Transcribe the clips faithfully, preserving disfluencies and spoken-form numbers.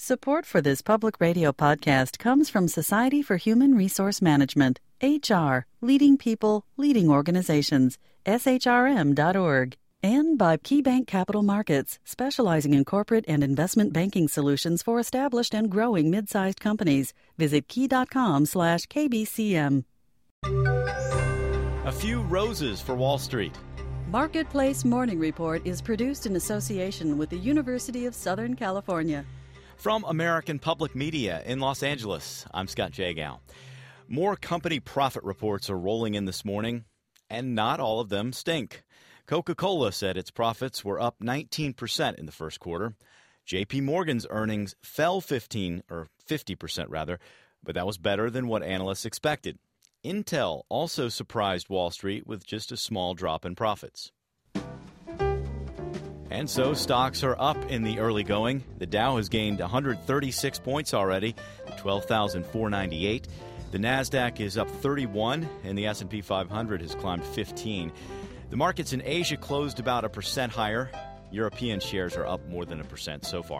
Support for this public radio podcast comes from Society for Human Resource Management, H R, leading people, leading organizations, S H R M dot org, and by KeyBank Capital Markets, specializing in corporate and investment banking solutions for established and growing mid-sized companies. Visit key.com slash KBCM. A few roses for Wall Street. Marketplace Morning Report is produced in association with the University of Southern California. From American Public Media in Los Angeles, I'm Scott Jagow. More company profit reports are rolling in this morning, and not all of them stink. Coca-Cola said its profits were up nineteen percent in the first quarter. J P. Morgan's earnings fell fifteen or fifty percent rather, but that was better than what analysts expected. Intel also surprised Wall Street with just a small drop in profits. And so stocks are up in the early going. The Dow has gained one hundred thirty-six points already, twelve thousand four hundred ninety-eight. The Nasdaq is up thirty-one, and the S and P five hundred has climbed fifteen. The markets in Asia closed about a percent higher. European shares are up more than a percent so far.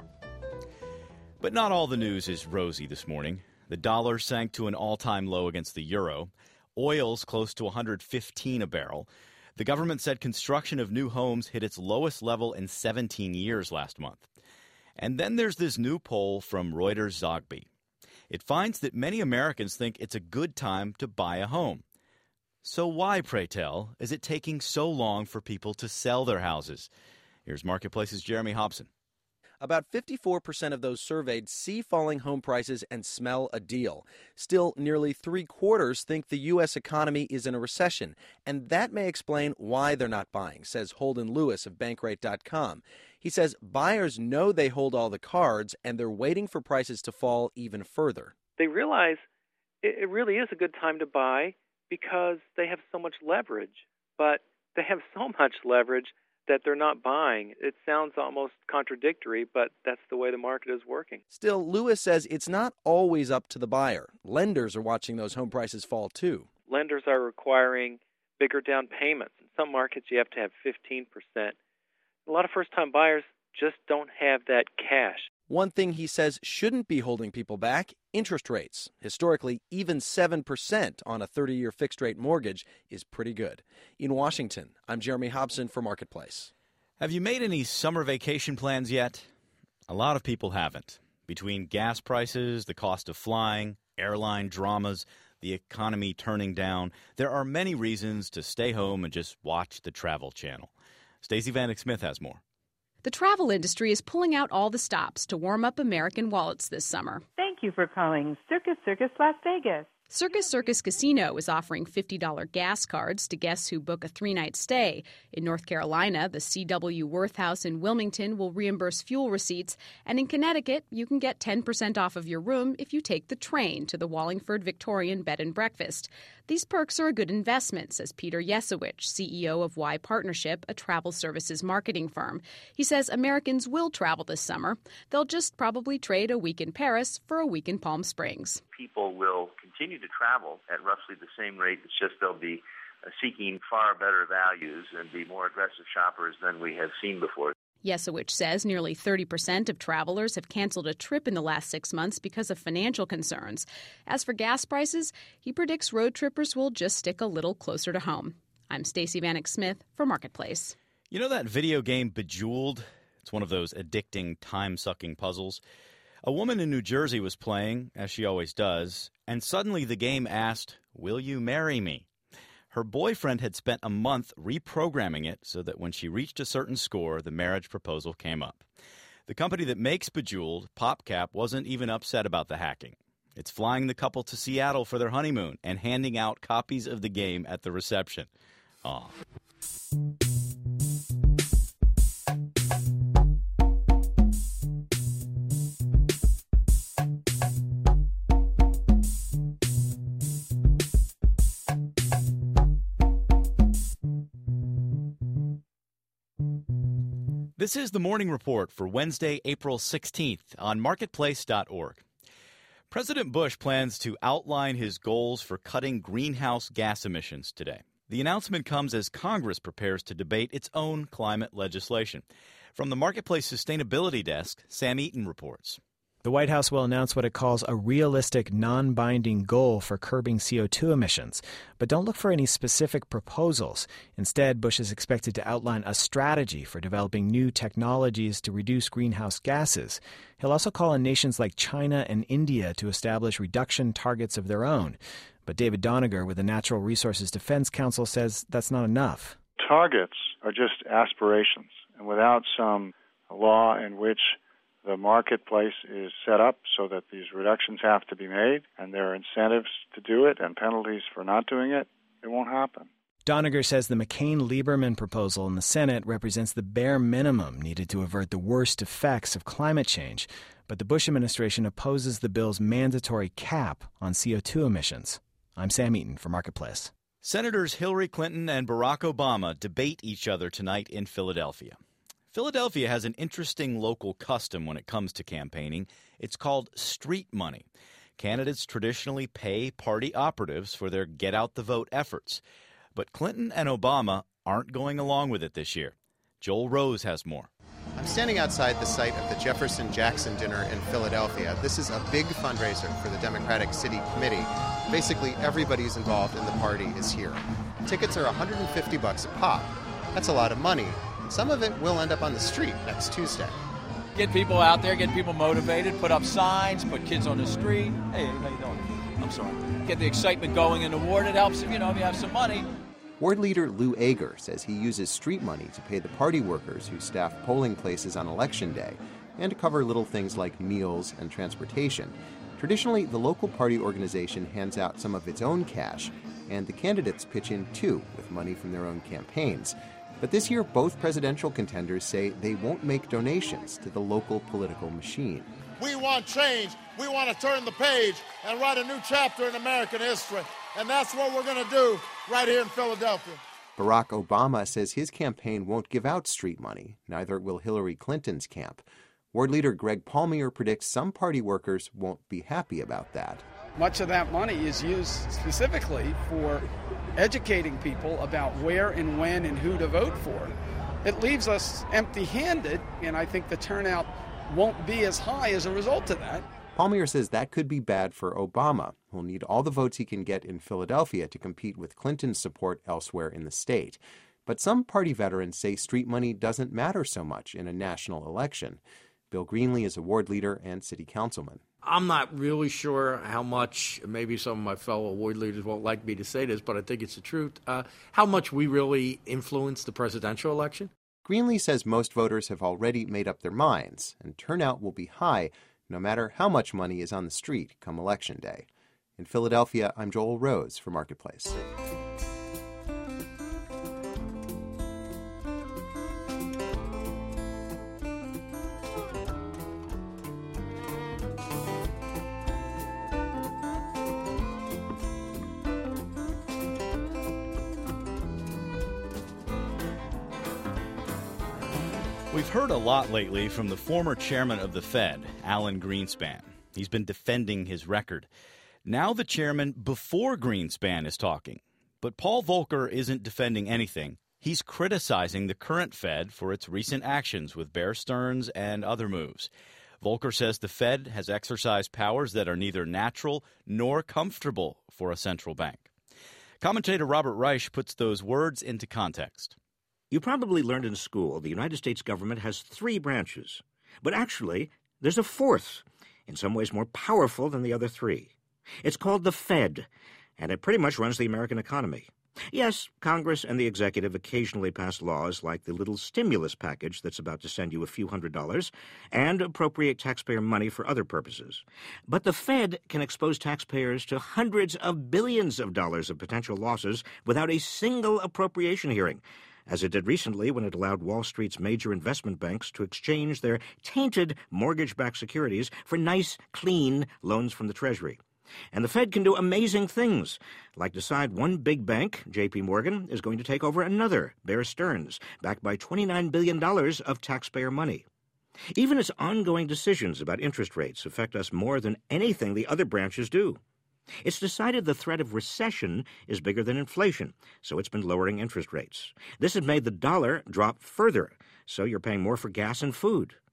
But not all the news is rosy this morning. The dollar sank to an all-time low against the euro. Oil's close to one hundred fifteen a barrel. The government said construction of new homes hit its lowest level in seventeen years last month. And then there's this new poll from Reuters Zogby. It finds that many Americans think it's a good time to buy a home. So why, pray tell, is it taking so long for people to sell their houses? Here's Marketplace's Jeremy Hobson. About fifty-four percent of those surveyed see falling home prices and smell a deal. Still, nearly three-quarters think the U S economy is in a recession, and that may explain why they're not buying, says Holden Lewis of Bankrate dot com. He says buyers know they hold all the cards, and they're waiting for prices to fall even further. They realize it really is a good time to buy because they have so much leverage, but they have so much leverage that they're not buying. It sounds almost contradictory, but that's the way the market is working. Still, Lewis says it's not always up to the buyer. Lenders are watching those home prices fall, too. Lenders are requiring bigger down payments. In some markets, you have to have fifteen percent. A lot of first-time buyers just don't have that cash. One thing he says shouldn't be holding people back, interest rates. Historically, even seven percent on a thirty-year fixed-rate mortgage is pretty good. In Washington, I'm Jeremy Hobson for Marketplace. Have you made any summer vacation plans yet? A lot of people haven't. Between gas prices, the cost of flying, airline dramas, the economy turning down, there are many reasons to stay home and just watch the Travel Channel. Stacey Vanek Smith has more. The travel industry is pulling out all the stops to warm up American wallets this summer. Thank you for calling Circus Circus Las Vegas. Circus Circus Casino is offering fifty dollars gas cards to guests who book a three-night stay. In North Carolina, the C W Worth House in Wilmington will reimburse fuel receipts. And in Connecticut, you can get ten percent off of your room if you take the train to the Wallingford Victorian Bed and Breakfast. These perks are a good investment, says Peter Yesowich, C E O of Y Partnership, a travel services marketing firm. He says Americans will travel this summer. They'll just probably trade a week in Paris for a week in Palm Springs. People will continue to travel at roughly the same rate. It's just they'll be uh, seeking far better values and be more aggressive shoppers than we have seen before. Yesowich says nearly thirty percent of travelers have canceled a trip in the last six months because of financial concerns. As for gas prices, he predicts road trippers will just stick a little closer to home. I'm Stacey Vanek Smith for Marketplace. You know that video game Bejeweled? It's one of those addicting, time-sucking puzzles. A woman in New Jersey was playing, as she always does, and suddenly the game asked, "Will you marry me?" Her boyfriend had spent a month reprogramming it so that when she reached a certain score, the marriage proposal came up. The company that makes Bejeweled, PopCap, wasn't even upset about the hacking. It's flying the couple to Seattle for their honeymoon and handing out copies of the game at the reception. Aw. This is the Morning Report for Wednesday, April sixteenth on marketplace dot org. President Bush plans to outline his goals for cutting greenhouse gas emissions today. The announcement comes as Congress prepares to debate its own climate legislation. From the Marketplace Sustainability Desk, Sam Eaton reports. The White House will announce what it calls a realistic, non-binding goal for curbing C O two emissions. But don't look for any specific proposals. Instead, Bush is expected to outline a strategy for developing new technologies to reduce greenhouse gases. He'll also call on nations like China and India to establish reduction targets of their own. But David Doniger with the Natural Resources Defense Council says that's not enough. Targets are just aspirations, and without some law in which the marketplace is set up so that these reductions have to be made, and there are incentives to do it and penalties for not doing it, it won't happen. Doniger says the McCain-Lieberman proposal in the Senate represents the bare minimum needed to avert the worst effects of climate change, but the Bush administration opposes the bill's mandatory cap on C O two emissions. I'm Sam Eaton for Marketplace. Senators Hillary Clinton and Barack Obama debate each other tonight in Philadelphia. Philadelphia has an interesting local custom when it comes to campaigning. It's called street money. Candidates traditionally pay party operatives for their get-out-the-vote efforts. But Clinton and Obama aren't going along with it this year. Joel Rose has more. I'm standing outside the site of the Jefferson-Jackson dinner in Philadelphia. This is a big fundraiser for the Democratic City Committee. Basically, everybody who's involved in the party is here. Tickets are one hundred fifty bucks a pop. That's a lot of money. Some of it will end up on the street next Tuesday. Get people out there, get people motivated, put up signs, put kids on the street. Hey, how you doing? I'm sorry. Get the excitement going in the ward. It helps, you know, if you have some money. Ward leader Lou Ager says he uses street money to pay the party workers who staff polling places on Election Day and to cover little things like meals and transportation. Traditionally, the local party organization hands out some of its own cash, and the candidates pitch in too with money from their own campaigns. But this year, both presidential contenders say they won't make donations to the local political machine. We want change. We want to turn the page and write a new chapter in American history. And that's what we're going to do right here in Philadelphia. Barack Obama says his campaign won't give out street money. Neither will Hillary Clinton's camp. Ward leader Greg Palmier predicts some party workers won't be happy about that. Much of that money is used specifically for educating people about where and when and who to vote for. It leaves us empty-handed, and I think the turnout won't be as high as a result of that. Palmier says that could be bad for Obama, who'll need all the votes he can get in Philadelphia to compete with Clinton's support elsewhere in the state. But some party veterans say street money doesn't matter so much in a national election. Bill Greenlee is a ward leader and city councilman. I'm not really sure how much, maybe some of my fellow ward leaders won't like me to say this, but I think it's the truth, uh, how much we really influence the presidential election. Greenlee says most voters have already made up their minds, and turnout will be high no matter how much money is on the street come Election Day. In Philadelphia, I'm Joel Rose for Marketplace. We've heard a lot lately from the former chairman of the Fed, Alan Greenspan. He's been defending his record. Now the chairman before Greenspan is talking. But Paul Volcker isn't defending anything. He's criticizing the current Fed for its recent actions with Bear Stearns and other moves. Volcker says the Fed has exercised powers that are neither natural nor comfortable for a central bank. Commentator Robert Reich puts those words into context. You probably learned in school the United States government has three branches. But actually, there's a fourth, in some ways more powerful than the other three. It's called the Fed, and it pretty much runs the American economy. Yes, Congress and the executive occasionally pass laws like the little stimulus package that's about to send you a few hundred dollars and appropriate taxpayer money for other purposes. But the Fed can expose taxpayers to hundreds of billions of dollars of potential losses without a single appropriation hearing, as it did recently when it allowed Wall Street's major investment banks to exchange their tainted mortgage-backed securities for nice, clean loans from the Treasury. And the Fed can do amazing things, like decide one big bank, J P Morgan, is going to take over another, Bear Stearns, backed by twenty-nine billion dollars of taxpayer money. Even its ongoing decisions about interest rates affect us more than anything the other branches do. It's decided the threat of recession is bigger than inflation, so it's been lowering interest rates. This has made the dollar drop further, so you're paying more for gas and food.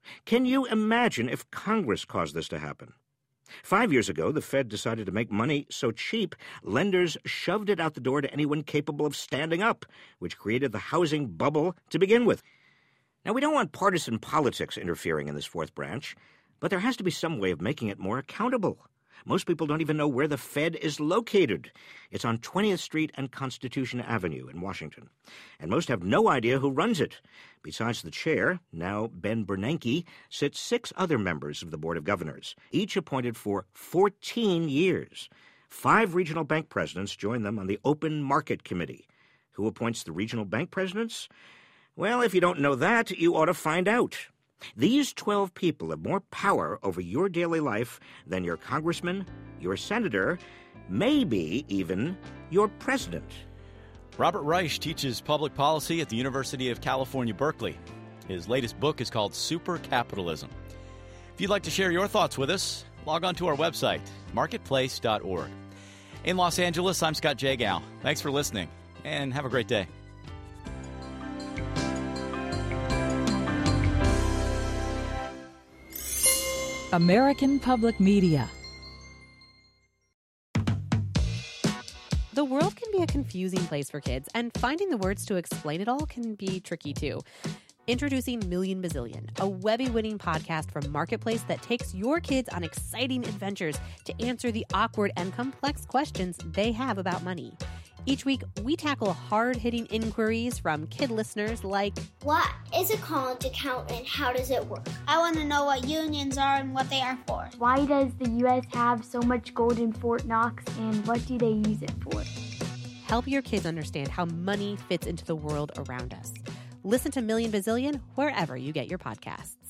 Can you imagine if Congress caused this to happen? Five years ago, the Fed decided to make money so cheap, lenders shoved it out the door to anyone capable of standing up, which created the housing bubble to begin with. Now, we don't want partisan politics interfering in this fourth branch, but there has to be some way of making it more accountable. Most people don't even know where the Fed is located. It's on twentieth Street and Constitution Avenue in Washington. And most have no idea who runs it. Besides the chair, now Ben Bernanke, sit six other members of the Board of Governors, each appointed for fourteen years. Five regional bank presidents join them on the Open Market Committee. Who appoints the regional bank presidents? Well, if you don't know that, you ought to find out. These twelve people have more power over your daily life than your congressman, your senator, maybe even your president. Robert Reich teaches public policy at the University of California, Berkeley. His latest book is called Super Capitalism. If you'd like to share your thoughts with us, log on to our website, marketplace dot org. In Los Angeles, I'm Scott Jagow. Thanks for listening, and have a great day. American Public Media. The world can be a confusing place for kids, and finding the words to explain it all can be tricky too. Introducing Million Bazillion, a Webby-winning podcast from Marketplace that takes your kids on exciting adventures to answer the awkward and complex questions they have about money. Each week, we tackle hard-hitting inquiries from kid listeners like, what is a college account and how does it work? I want to know what unions are and what they are for. Why does the U S have so much gold in Fort Knox, and what do they use it for? Help your kids understand how money fits into the world around us. Listen to Million Bazillion wherever you get your podcasts.